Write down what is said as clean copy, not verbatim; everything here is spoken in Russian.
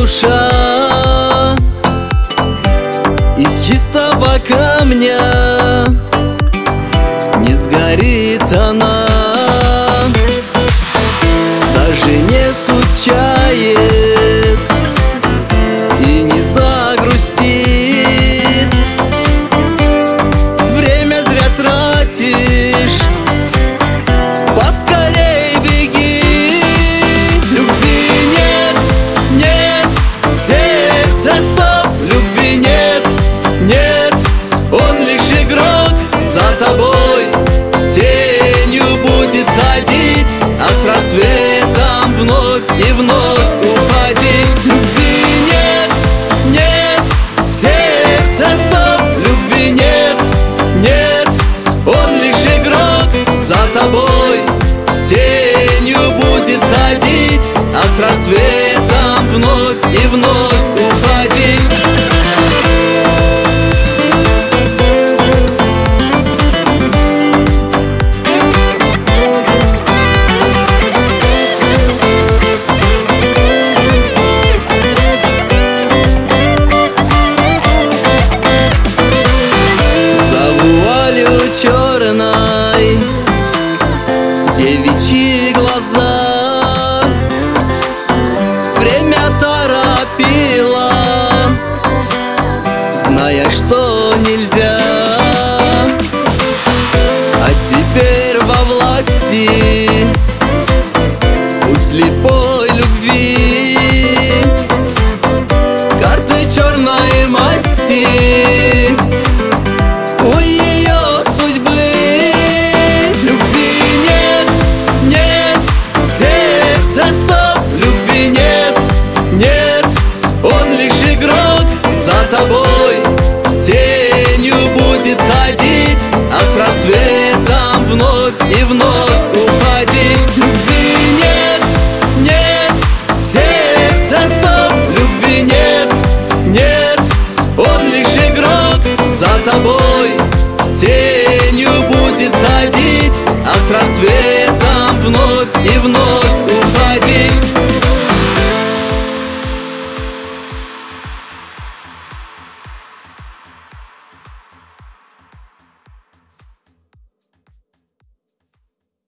душа из чистого камня, не сгорит она, даже не скучает и не загрустит. Время зря тратишь, поскорей беги. Любви нет, нет, сердце стоп. Любви нет, нет, он лишь игрок. За тобой тенью будет ходить, а с рассветом вновь и вновь уходить. Любви нет, нет, сердце стоп. Любви нет, нет, он лишь игрок. За тобой тенью будет ходить, а с рассветом вновь и вновь уходить. Черной девичьи глаза время торопило, зная, что нельзя, а теперь во власти у слепой любви карты черной масти. У ее судьбы любви нет, нет, сердце стоп. Любви нет, нет, он лишь игрок. За тобой тенью будет ходить, а с рассветом вновь и вновь уходить. Любви нет, нет, сердце стоп. Любви нет, нет, он лишь игрок. За тобой тенью будет ходить, а с рассветом вновь и вновь